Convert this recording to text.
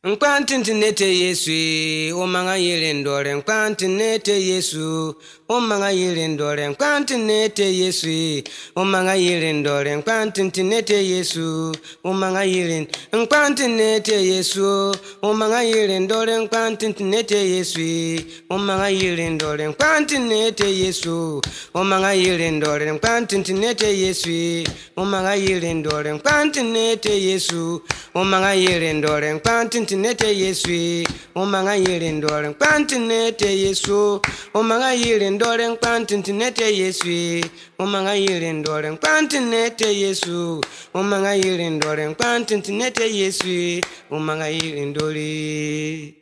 Nkwantinete Yesu, o manga yirindore, nkwantinete Yesu, o manga yirindore, nkwantinete Yesu, o manga yirindore, nkwantinete Yesu, o manga yirin, nkwantinete Yesu, o manga yirindore, nkwantinete Yesu, o manga yirindore, nkwantinete Yesu, o manga yirindore, nkwantinete Yesu, o manga yirindore, nkwantinete Yesu, o manga yirindore, nkwantinete Yesu, o manga yirindore, nkwantinete Yesu, o manga yirindore, nkwantinete Yesu, o manga yirindore, nkwantinete Yesu, o manga yirindore, nkwantinete Yesu, o manga yirindore.